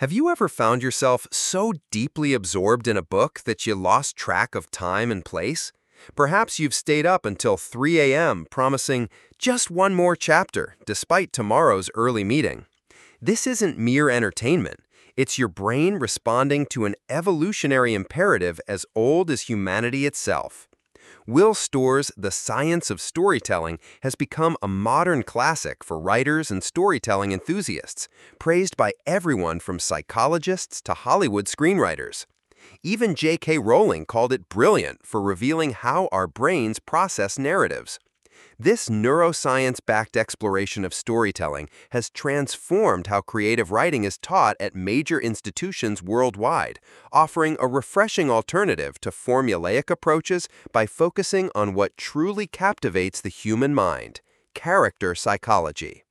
Have you ever found yourself so deeply absorbed in a book that you lost track of time and place? Perhaps you've stayed up until 3 a.m. promising just one more chapter, despite tomorrow's early meeting. This isn't mere entertainment. It's your brain responding to an evolutionary imperative as old as humanity itself. Will Storr's The Science of Storytelling has become a modern classic for writers and storytelling enthusiasts, praised by everyone from psychologists to Hollywood screenwriters. Even J.K. Rowling called it brilliant for revealing how our brains process narratives. This neuroscience-backed exploration of storytelling has transformed how creative writing is taught at major institutions worldwide, offering a refreshing alternative to formulaic approaches by focusing on what truly captivates the human mind: character psychology.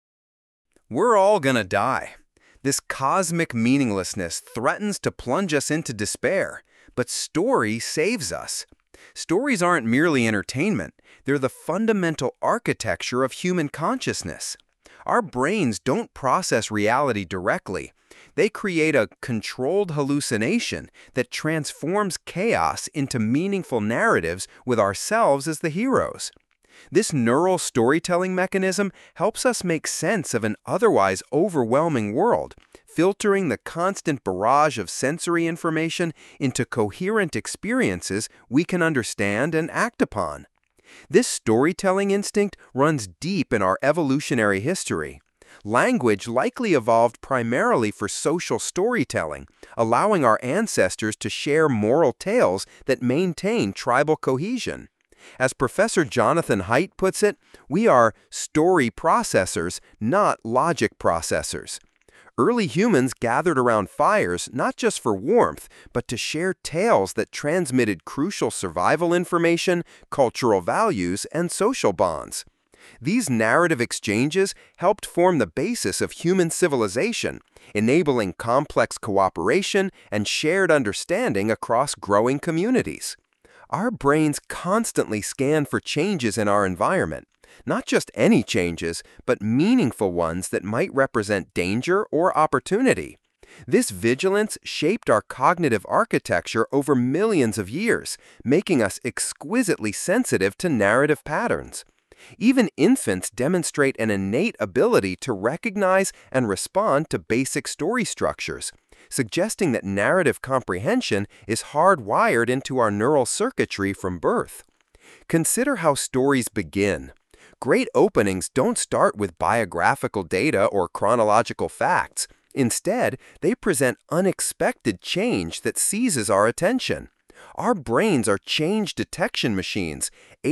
We're all gonna die. This cosmic meaninglessness threatens to plunge us into despair, but story saves us. Stories aren't merely entertainment, they're the fundamental architecture of human consciousness. Our brains don't process reality directly. They create a controlled hallucination that transforms chaos into meaningful narratives with ourselves as the heroes. This neural storytelling mechanism helps us make sense of an otherwise overwhelming world, filtering the constant barrage of sensory information into coherent experiences we can understand and act upon. This storytelling instinct runs deep in our evolutionary history. Language likely evolved primarily for social storytelling, allowing our ancestors to share moral tales that maintain tribal cohesion. As Professor Jonathan Haidt puts it, we are story processors, not logic processors. Early humans gathered around fires not just for warmth, but to share tales that transmitted crucial survival information, cultural values, and social bonds. These narrative exchanges helped form the basis of human civilization, enabling complex cooperation and shared understanding across growing communities. Our brains constantly scan for changes in our environment. Not just any changes, but meaningful ones that might represent danger or opportunity. This vigilance shaped our cognitive architecture over millions of years, making us exquisitely sensitive to narrative patterns. Even infants demonstrate an innate ability to recognize and respond to basic story structures, suggesting that narrative comprehension is hardwired into our neural circuitry from birth. Consider how stories begin. Great openings don't start with biographical data or chronological facts. Instead, they present unexpected change that seizes our attention. Our brains are change detection machines,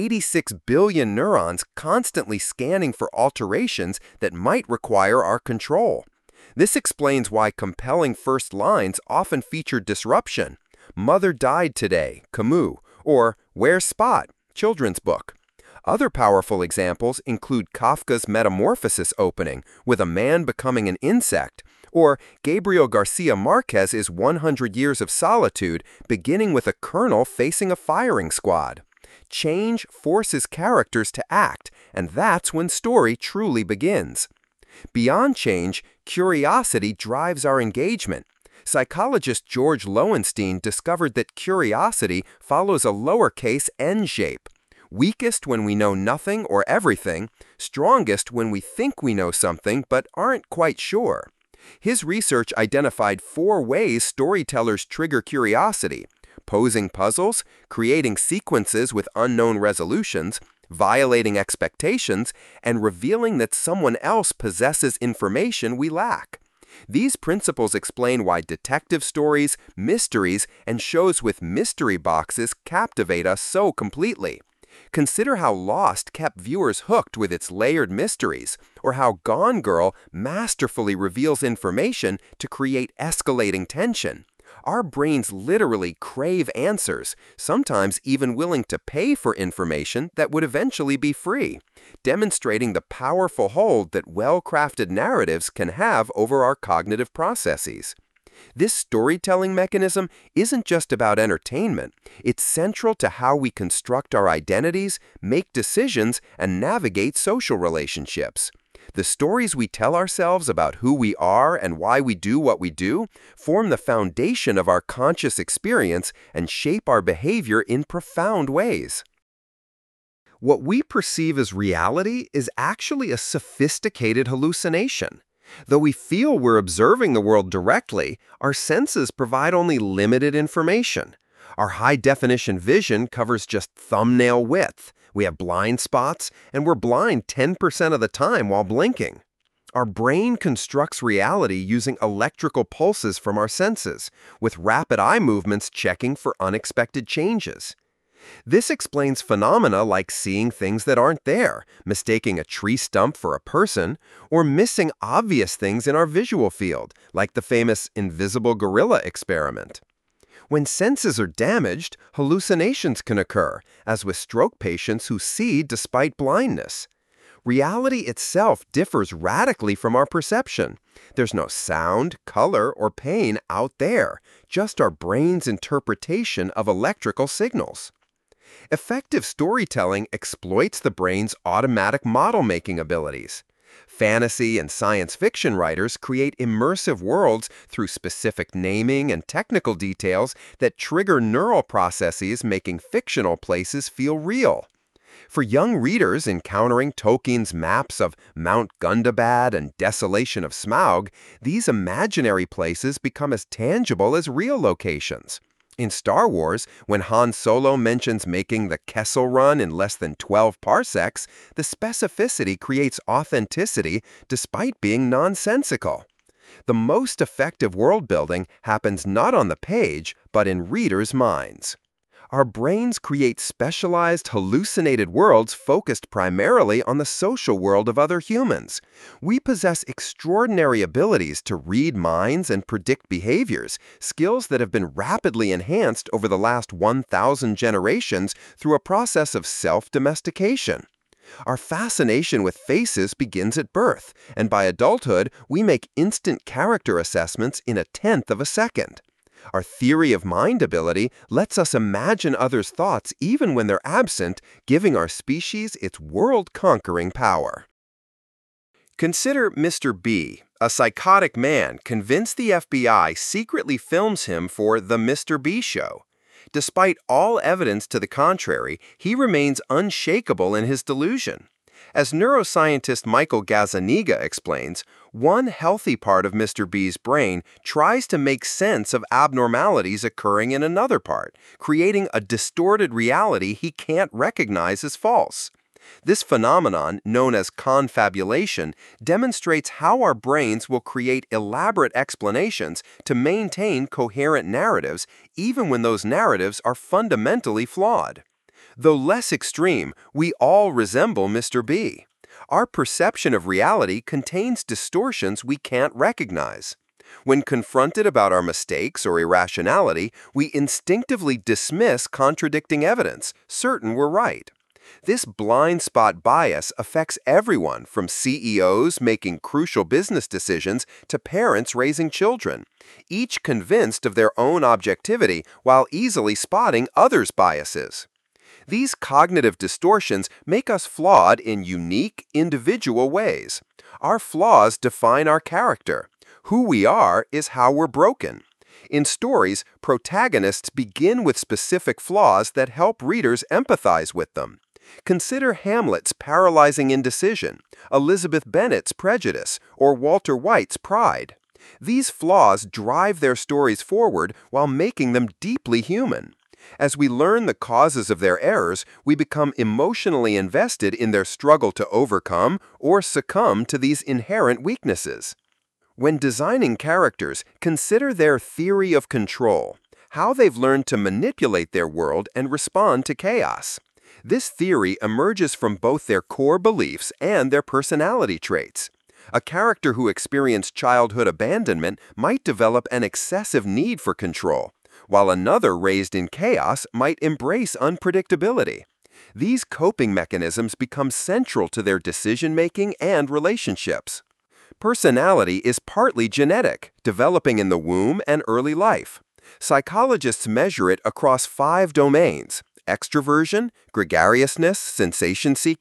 86 billion neurons constantly scanning for alterations that might require our control. This explains why compelling first lines often feature disruption. "Mother died today," Camus, or "Where's Spot?" children's book. Other powerful examples include Kafka's Metamorphosis opening, with a man becoming an insect, or Gabriel Garcia Marquez's 100 Years of Solitude, beginning with a colonel facing a firing squad. Change forces characters to act, and that's when story truly begins. Beyond change, curiosity drives our engagement. Psychologist George Loewenstein discovered that curiosity follows a lowercase n shape. Weakest when we know nothing or everything, strongest when we think we know something but aren't quite sure. His research identified 4 ways storytellers trigger curiosity: posing puzzles, creating sequences with unknown resolutions, violating expectations, and revealing that someone else possesses information we lack. These principles explain why detective stories, mysteries, and shows with mystery boxes captivate us so completely. Consider how Lost kept viewers hooked with its layered mysteries, or how Gone Girl masterfully reveals information to create escalating tension. Our brains literally crave answers, sometimes even willing to pay for information that would eventually be free, demonstrating the powerful hold that well-crafted narratives can have over our cognitive processes. This storytelling mechanism isn't just about entertainment. It's central to how we construct our identities, make decisions, and navigate social relationships. The stories we tell ourselves about who we are and why we do what we do form the foundation of our conscious experience and shape our behavior in profound ways. What we perceive as reality is actually a sophisticated hallucination. Though we feel we're observing the world directly, our senses provide only limited information. Our high-definition vision covers just thumbnail width. We have blind spots, and we're blind 10% of the time while blinking. Our brain constructs reality using electrical pulses from our senses, with rapid eye movements checking for unexpected changes. This explains phenomena like seeing things that aren't there, mistaking a tree stump for a person, or missing obvious things in our visual field, like the famous invisible gorilla experiment. When senses are damaged, hallucinations can occur, as with stroke patients who see despite blindness. Reality itself differs radically from our perception. There's no sound, color, or pain out there, just our brain's interpretation of electrical signals. Effective storytelling exploits the brain's automatic model-making abilities. Fantasy and science fiction writers create immersive worlds through specific naming and technical details that trigger neural processes, making fictional places feel real. For young readers encountering Tolkien's maps of Mount Gundabad and Desolation of Smaug, these imaginary places become as tangible as real locations. In Star Wars, when Han Solo mentions making the Kessel Run in less than 12 parsecs, the specificity creates authenticity despite being nonsensical. The most effective world building happens not on the page, but in readers' minds. Our brains create specialized, hallucinated worlds focused primarily on the social world of other humans. We possess extraordinary abilities to read minds and predict behaviors, skills that have been rapidly enhanced over the last 1,000 generations through a process of self-domestication. Our fascination with faces begins at birth, and by adulthood, we make instant character assessments in a tenth of a second. Our theory of mind ability lets us imagine others' thoughts even when they're absent, giving our species its world-conquering power. Consider Mr. B, a psychotic man convinced the FBI secretly films him for The Mr. B Show. Despite all evidence to the contrary, he remains unshakable in his delusion. As neuroscientist Michael Gazzaniga explains, one healthy part of Mr. B's brain tries to make sense of abnormalities occurring in another part, creating a distorted reality he can't recognize as false. This phenomenon, known as confabulation, demonstrates how our brains will create elaborate explanations to maintain coherent narratives, even when those narratives are fundamentally flawed. Though less extreme, we all resemble Mr. B. Our perception of reality contains distortions we can't recognize. When confronted about our mistakes or irrationality, we instinctively dismiss contradicting evidence, certain we're right. This blind spot bias affects everyone from CEOs making crucial business decisions to parents raising children, each convinced of their own objectivity while easily spotting others' biases. These cognitive distortions make us flawed in unique, individual ways. Our flaws define our character. Who we are is how we're broken. In stories, protagonists begin with specific flaws that help readers empathize with them. Consider Hamlet's paralyzing indecision, Elizabeth Bennet's prejudice, or Walter White's pride. These flaws drive their stories forward while making them deeply human. As we learn the causes of their errors, we become emotionally invested in their struggle to overcome or succumb to these inherent weaknesses. When designing characters, consider their theory of control, how they've learned to manipulate their world and respond to chaos. This theory emerges from both their core beliefs and their personality traits. A character who experienced childhood abandonment might develop an excessive need for control, while another raised in chaos might embrace unpredictability. These coping mechanisms become central to their decision-making and relationships. Personality is partly genetic, developing in the womb and early life. Psychologists measure it across 5 domains: extroversion, gregariousness, sensation-seeking,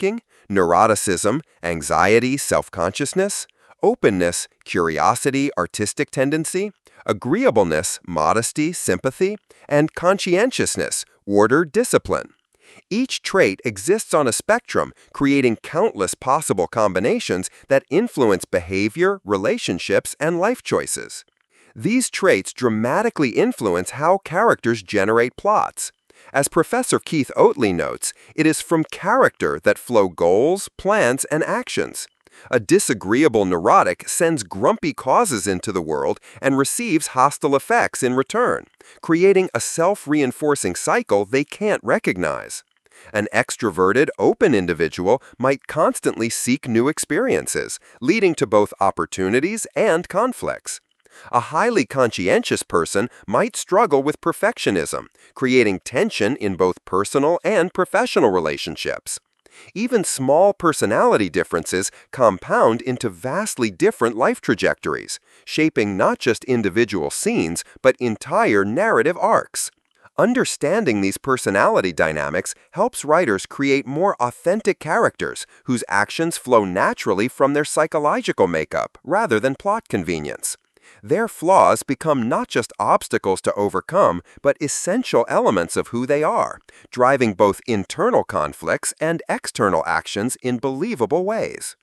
neuroticism, anxiety, self-consciousness; openness, curiosity, artistic tendency; agreeableness, modesty, sympathy; and conscientiousness, order, discipline. Each trait exists on a spectrum, creating countless possible combinations that influence behavior, relationships, and life choices. These traits dramatically influence how characters generate plots. As Professor Keith Oatley notes, it is from character that flow goals, plans, and actions. A disagreeable neurotic sends grumpy causes into the world and receives hostile effects in return, creating a self-reinforcing cycle they can't recognize. An extroverted, open individual might constantly seek new experiences, leading to both opportunities and conflicts. A highly conscientious person might struggle with perfectionism, creating tension in both personal and professional relationships. Even small personality differences compound into vastly different life trajectories, shaping not just individual scenes but entire narrative arcs. Understanding these personality dynamics helps writers create more authentic characters whose actions flow naturally from their psychological makeup rather than plot convenience. Their flaws become not just obstacles to overcome, but essential elements of who they are, driving both internal conflicts and external actions in believable ways.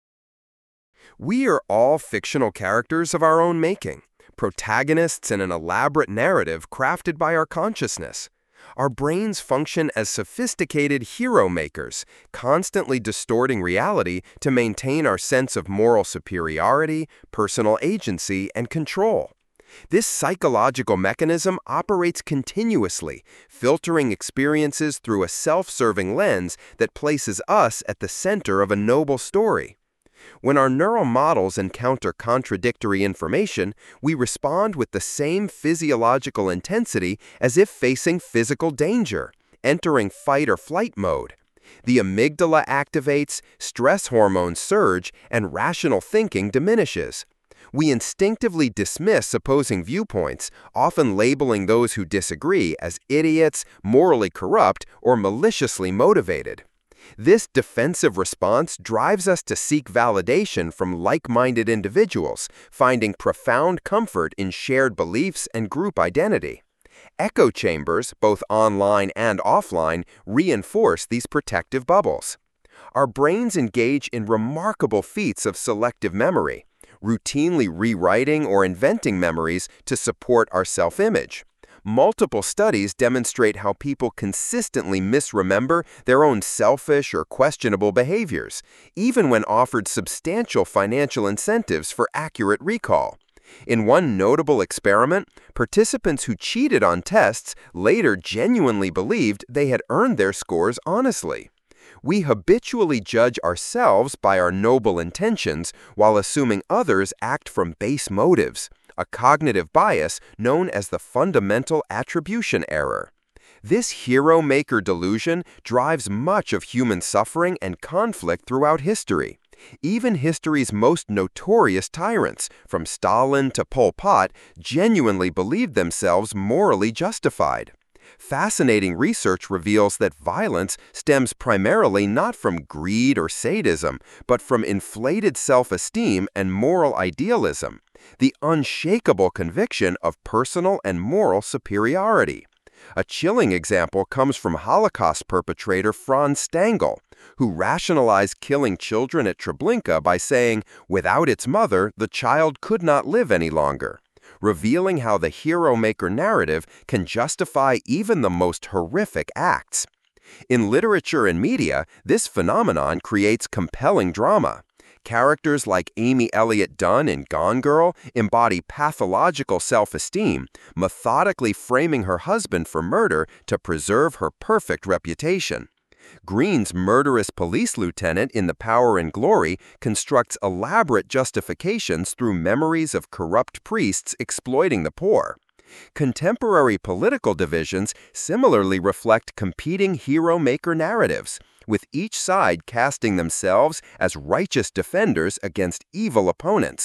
We are all fictional characters of our own making, protagonists in an elaborate narrative crafted by our consciousness. Our brains function as sophisticated hero makers, constantly distorting reality to maintain our sense of moral superiority, personal agency, and control. This psychological mechanism operates continuously, filtering experiences through a self-serving lens that places us at the center of a noble story. When our neural models encounter contradictory information, we respond with the same physiological intensity as if facing physical danger, entering fight or flight mode. The amygdala activates, stress hormones surge, and rational thinking diminishes. We instinctively dismiss opposing viewpoints, often labeling those who disagree as idiots, morally corrupt, or maliciously motivated. This defensive response drives us to seek validation from like-minded individuals, finding profound comfort in shared beliefs and group identity. Echo chambers, both online and offline, reinforce these protective bubbles. Our brains engage in remarkable feats of selective memory, routinely rewriting or inventing memories to support our self-image. Multiple studies demonstrate how people consistently misremember their own selfish or questionable behaviors, even when offered substantial financial incentives for accurate recall. In one notable experiment, participants who cheated on tests later genuinely believed they had earned their scores honestly. We habitually judge ourselves by our noble intentions while assuming others act from base motives, a cognitive bias known as the fundamental attribution error. This hero-maker delusion drives much of human suffering and conflict throughout history. Even history's most notorious tyrants, from Stalin to Pol Pot, genuinely believed themselves morally justified. Fascinating research reveals that violence stems primarily not from greed or sadism, but from inflated self-esteem and moral idealism, the unshakable conviction of personal and moral superiority. A chilling example comes from Holocaust perpetrator Franz Stangl, who rationalized killing children at Treblinka by saying, "Without its mother, the child could not live any longer," revealing how the hero-maker narrative can justify even the most horrific acts. In literature and media, this phenomenon creates compelling drama. Characters like Amy Elliott Dunn in Gone Girl embody pathological self-esteem, methodically framing her husband for murder to preserve her perfect reputation. Green's murderous police lieutenant in The Power and Glory constructs elaborate justifications through memories of corrupt priests exploiting the poor. Contemporary political divisions similarly reflect competing hero-maker narratives, with each side casting themselves as righteous defenders against evil opponents.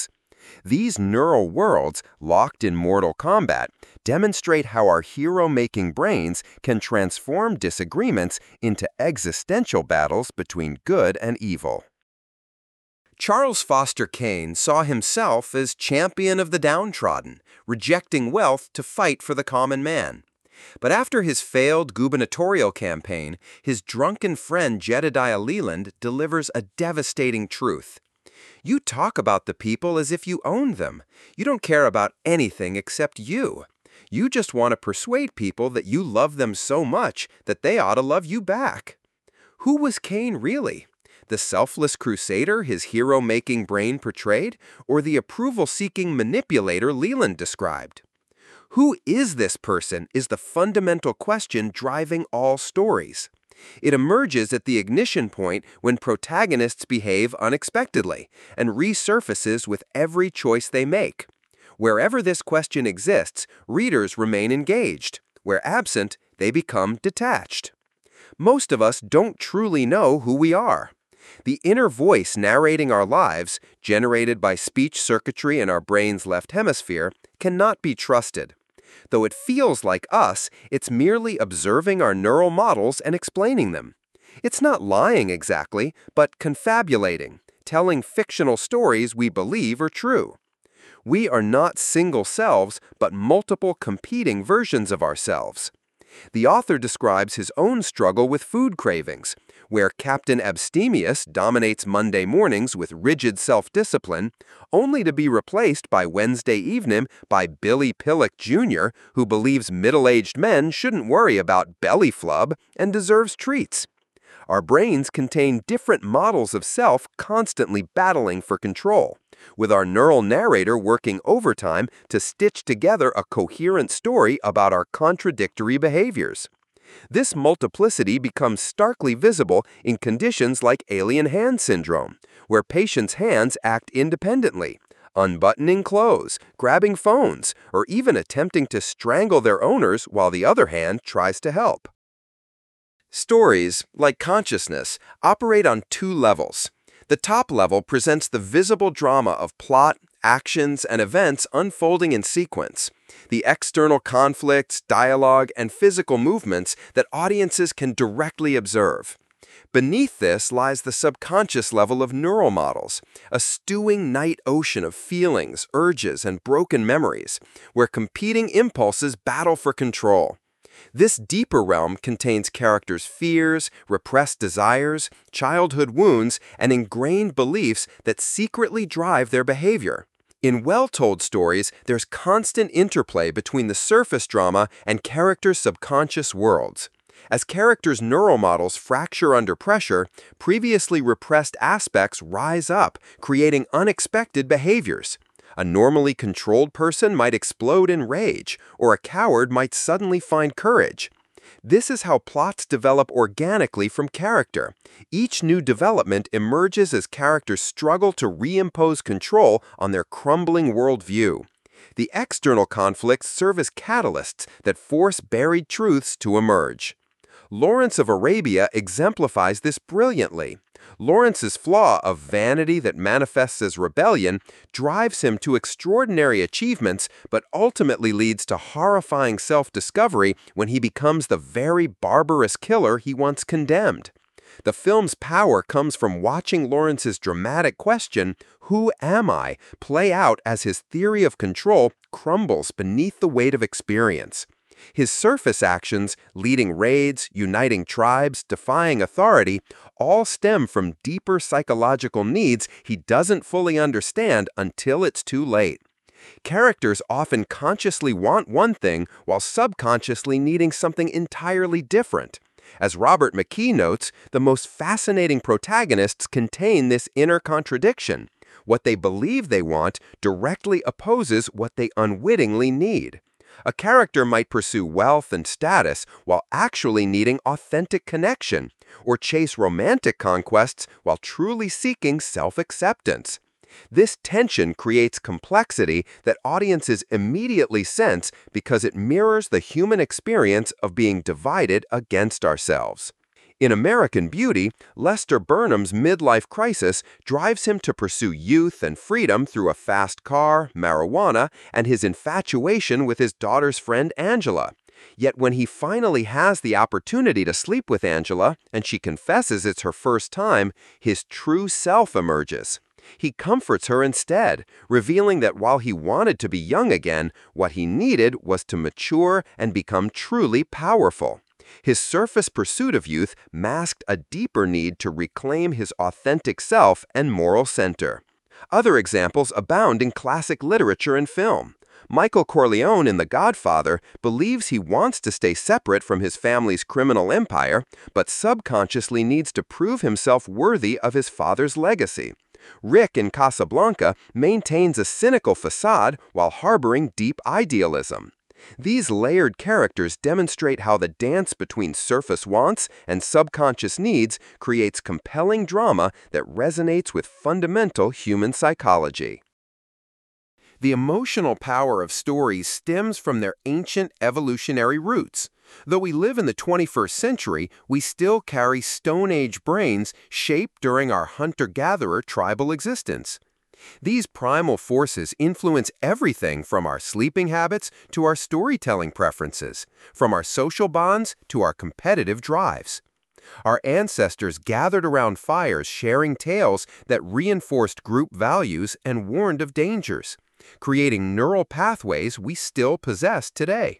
These neural worlds, locked in mortal combat, demonstrate how our hero-making brains can transform disagreements into existential battles between good and evil. Charles Foster Kane saw himself as champion of the downtrodden, rejecting wealth to fight for the common man. But after his failed gubernatorial campaign, his drunken friend Jedediah Leland delivers a devastating truth. You talk about the people as if you own them. You don't care about anything except you. You just want to persuade people that you love them so much that they ought to love you back. Who was Kane really? The selfless crusader his hero-making brain portrayed, or the approval-seeking manipulator Leland described? Who is this person is the fundamental question driving all stories. It emerges at the ignition point when protagonists behave unexpectedly and resurfaces with every choice they make. Wherever this question exists, readers remain engaged. Where absent, they become detached. Most of us don't truly know who we are. The inner voice narrating our lives, generated by speech circuitry in our brain's left hemisphere, cannot be trusted. Though it feels like us, it's merely observing our neural models and explaining them. It's not lying exactly, but confabulating, telling fictional stories we believe are true. We are not single selves, but multiple competing versions of ourselves. The author describes his own struggle with food cravings, where Captain Abstemious dominates Monday mornings with rigid self-discipline, only to be replaced by Wednesday evening by Billy Pillock Jr., who believes middle-aged men shouldn't worry about belly flub and deserves treats. Our brains contain different models of self constantly battling for control, with our neural narrator working overtime to stitch together a coherent story about our contradictory behaviors. This multiplicity becomes starkly visible in conditions like alien hand syndrome, where patients' hands act independently, unbuttoning clothes, grabbing phones, or even attempting to strangle their owners while the other hand tries to help. Stories, like consciousness, operate on two levels. The top level presents the visible drama of plot, actions, and events unfolding in sequence, the external conflicts, dialogue, and physical movements that audiences can directly observe. Beneath this lies the subconscious level of neural models, a stewing night ocean of feelings, urges, and broken memories, where competing impulses battle for control. This deeper realm contains characters' fears, repressed desires, childhood wounds, and ingrained beliefs that secretly drive their behavior. In well-told stories, there's constant interplay between the surface drama and characters' subconscious worlds. As characters' neural models fracture under pressure, previously repressed aspects rise up, creating unexpected behaviors. A normally controlled person might explode in rage, or a coward might suddenly find courage. This is how plots develop organically from character. Each new development emerges as characters struggle to reimpose control on their crumbling worldview. The external conflicts serve as catalysts that force buried truths to emerge. Lawrence of Arabia exemplifies this brilliantly. Lawrence's flaw of vanity that manifests as rebellion drives him to extraordinary achievements, but ultimately leads to horrifying self-discovery when he becomes the very barbarous killer he once condemned. The film's power comes from watching Lawrence's dramatic question, "Who am I?" play out as his theory of control crumbles beneath the weight of experience. His surface actions, leading raids, uniting tribes, defying authority, all stem from deeper psychological needs he doesn't fully understand until it's too late. Characters often consciously want one thing while subconsciously needing something entirely different. As Robert McKee notes, the most fascinating protagonists contain this inner contradiction. What they believe they want directly opposes what they unwittingly need. A character might pursue wealth and status while actually needing authentic connection, or chase romantic conquests while truly seeking self-acceptance. This tension creates complexity that audiences immediately sense because it mirrors the human experience of being divided against ourselves. In American Beauty, Lester Burnham's midlife crisis drives him to pursue youth and freedom through a fast car, marijuana, and his infatuation with his daughter's friend Angela. Yet when he finally has the opportunity to sleep with Angela, and she confesses it's her first time, his true self emerges. He comforts her instead, revealing that while he wanted to be young again, what he needed was to mature and become truly powerful. His surface pursuit of youth masked a deeper need to reclaim his authentic self and moral center. Other examples abound in classic literature and film. Michael Corleone in The Godfather believes he wants to stay separate from his family's criminal empire, but subconsciously needs to prove himself worthy of his father's legacy. Rick in Casablanca maintains a cynical facade while harboring deep idealism. These layered characters demonstrate how the dance between surface wants and subconscious needs creates compelling drama that resonates with fundamental human psychology. The emotional power of stories stems from their ancient evolutionary roots. Though we live in the 21st century, we still carry Stone Age brains shaped during our hunter-gatherer tribal existence. These primal forces influence everything from our sleeping habits to our storytelling preferences, from our social bonds to our competitive drives. Our ancestors gathered around fires sharing tales that reinforced group values and warned of dangers, creating neural pathways we still possess today.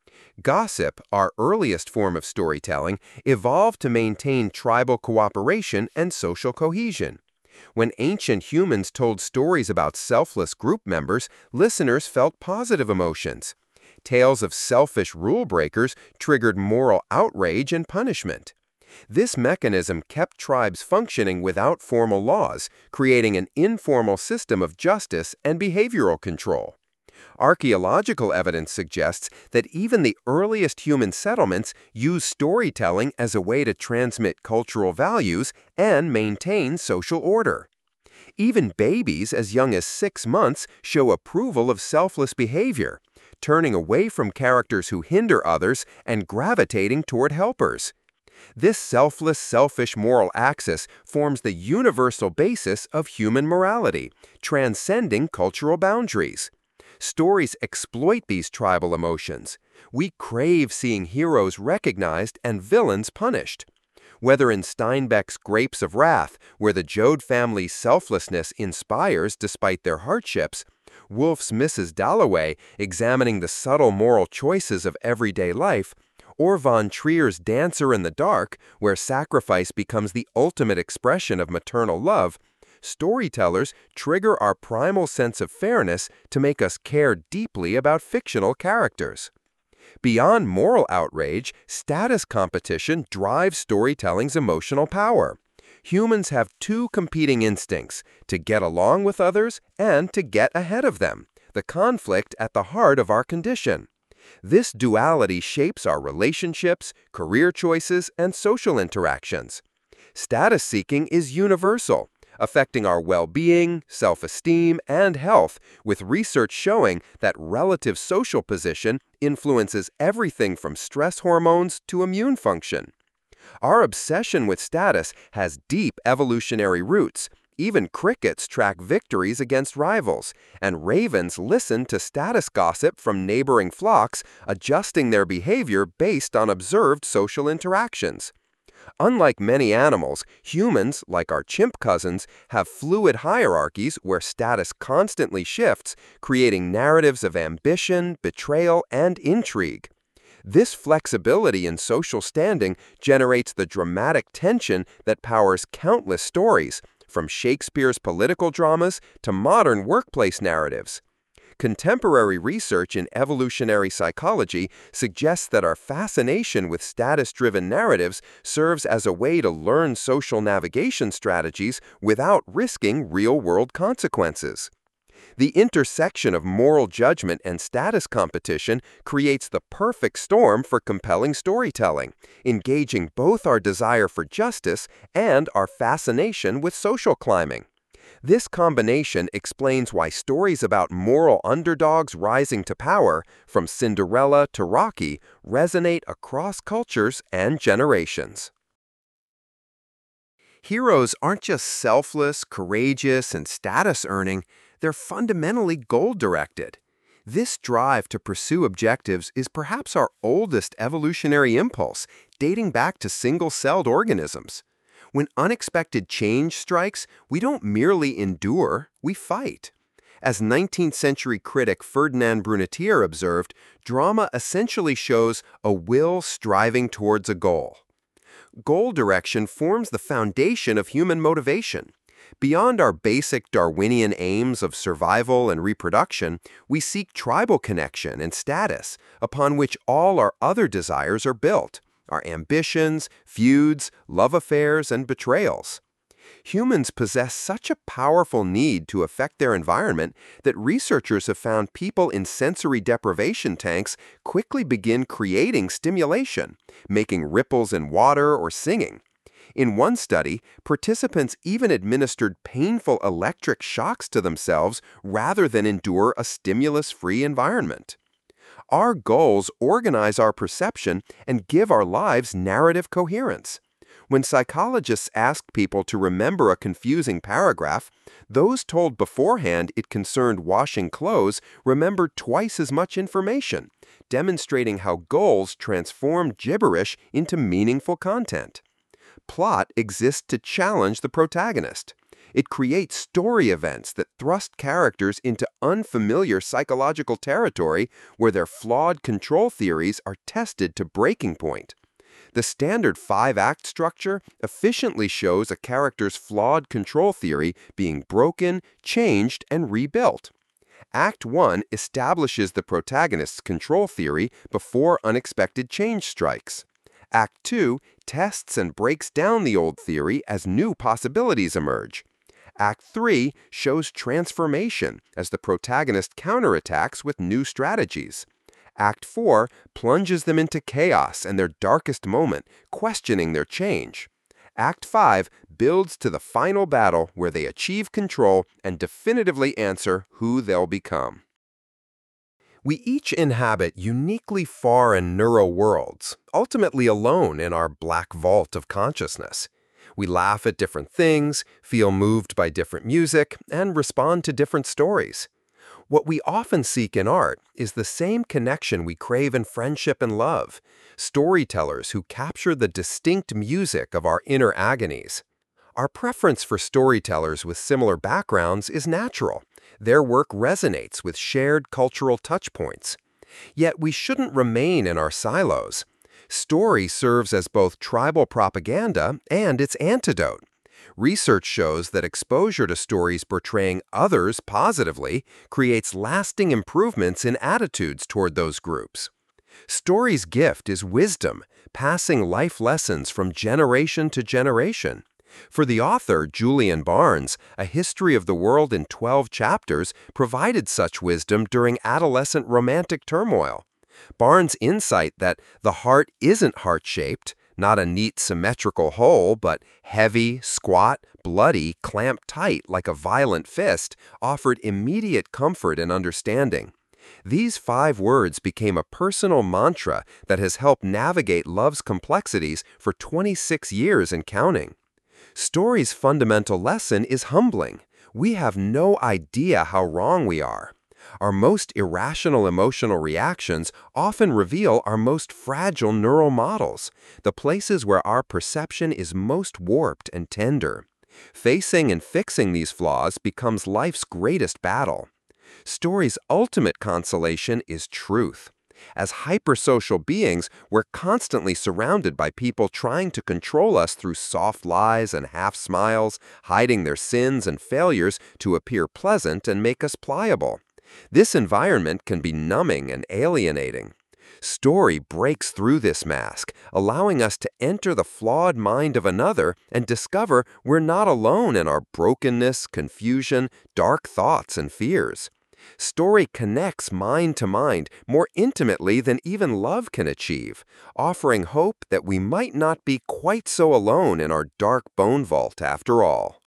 Gossip, our earliest form of storytelling, evolved to maintain tribal cooperation and social cohesion. When ancient humans told stories about selfless group members, listeners felt positive emotions. Tales of selfish rule breakers triggered moral outrage and punishment. This mechanism kept tribes functioning without formal laws, creating an informal system of justice and behavioral control. Archaeological evidence suggests that even the earliest human settlements used storytelling as a way to transmit cultural values and maintain social order. Even babies as young as 6 months show approval of selfless behavior, turning away from characters who hinder others and gravitating toward helpers. This selfless, selfish moral axis forms the universal basis of human morality, transcending cultural boundaries. Stories exploit these tribal emotions. We crave seeing heroes recognized and villains punished. Whether in Steinbeck's Grapes of Wrath, where the Joad family's selflessness inspires despite their hardships, Woolf's Mrs. Dalloway examining the subtle moral choices of everyday life, or Von Trier's Dancer in the Dark, where sacrifice becomes the ultimate expression of maternal love, storytellers trigger our primal sense of fairness to make us care deeply about fictional characters. Beyond moral outrage, status competition drives storytelling's emotional power. Humans have two competing instincts: to get along with others and to get ahead of them, the conflict at the heart of our condition. This duality shapes our relationships, career choices, and social interactions. Status seeking is universal, affecting our well-being, self-esteem, and health, with research showing that relative social position influences everything from stress hormones to immune function. Our obsession with status has deep evolutionary roots. Even crickets track victories against rivals, and ravens listen to status gossip from neighboring flocks, adjusting their behavior based on observed social interactions. Unlike many animals, humans, like our chimp cousins, have fluid hierarchies where status constantly shifts, creating narratives of ambition, betrayal, and intrigue. This flexibility in social standing generates the dramatic tension that powers countless stories, from Shakespeare's political dramas to modern workplace narratives. Contemporary research in evolutionary psychology suggests that our fascination with status-driven narratives serves as a way to learn social navigation strategies without risking real-world consequences. The intersection of moral judgment and status competition creates the perfect storm for compelling storytelling, engaging both our desire for justice and our fascination with social climbing. This combination explains why stories about moral underdogs rising to power, from Cinderella to Rocky, resonate across cultures and generations. Heroes aren't just selfless, courageous, and status earning, they're fundamentally goal directed. This drive to pursue objectives is perhaps our oldest evolutionary impulse, dating back to single celled organisms. When unexpected change strikes, we don't merely endure, we fight. As 19th century critic Ferdinand Brunetière observed, drama essentially shows a will striving towards a goal. Goal direction forms the foundation of human motivation. Beyond our basic Darwinian aims of survival and reproduction, we seek tribal connection and status, upon which all our other desires are built, our ambitions, feuds, love affairs, and betrayals. Humans possess such a powerful need to affect their environment that researchers have found people in sensory deprivation tanks quickly begin creating stimulation, making ripples in water or singing. In one study, participants even administered painful electric shocks to themselves rather than endure a stimulus-free environment. Our goals organize our perception and give our lives narrative coherence. When psychologists asked people to remember a confusing paragraph, those told beforehand it concerned washing clothes remembered twice as much information, demonstrating how goals transform gibberish into meaningful content. Plot exists to challenge the protagonist. It creates story events that thrust characters into unfamiliar psychological territory where their flawed control theories are tested to breaking point. The standard 5-act structure efficiently shows a character's flawed control theory being broken, changed, and rebuilt. Act 1 establishes the protagonist's control theory before unexpected change strikes. Act 2 tests and breaks down the old theory as new possibilities emerge. Act 3 shows transformation as the protagonist counterattacks with new strategies. Act 4 plunges them into chaos and their darkest moment, questioning their change. Act 5 builds to the final battle where they achieve control and definitively answer who they'll become. We each inhabit uniquely foreign neural worlds, ultimately alone in our black vault of consciousness. We laugh at different things, feel moved by different music, and respond to different stories. What we often seek in art is the same connection we crave in friendship and love, storytellers who capture the distinct music of our inner agonies. Our preference for storytellers with similar backgrounds is natural. Their work resonates with shared cultural touchpoints. Yet we shouldn't remain in our silos. Story serves as both tribal propaganda and its antidote. Research shows that exposure to stories portraying others positively creates lasting improvements in attitudes toward those groups. Story's gift is wisdom, passing life lessons from generation to generation. For the author, Julian Barnes, A History of the World in 12 Chapters provided such wisdom during adolescent romantic turmoil. Barnes' insight that the heart isn't heart-shaped, not a neat symmetrical whole, but heavy, squat, bloody, clamped tight like a violent fist, offered immediate comfort and understanding. These 5 words became a personal mantra that has helped navigate love's complexities for 26 years and counting. Story's fundamental lesson is humbling. We have no idea how wrong we are. Our most irrational emotional reactions often reveal our most fragile neural models, the places where our perception is most warped and tender. Facing and fixing these flaws becomes life's greatest battle. Story's ultimate consolation is truth. As hypersocial beings, we're constantly surrounded by people trying to control us through soft lies and half smiles, hiding their sins and failures to appear pleasant and make us pliable. This environment can be numbing and alienating. Story breaks through this mask, allowing us to enter the flawed mind of another and discover we're not alone in our brokenness, confusion, dark thoughts, and fears. Story connects mind to mind more intimately than even love can achieve, offering hope that we might not be quite so alone in our dark bone vault after all.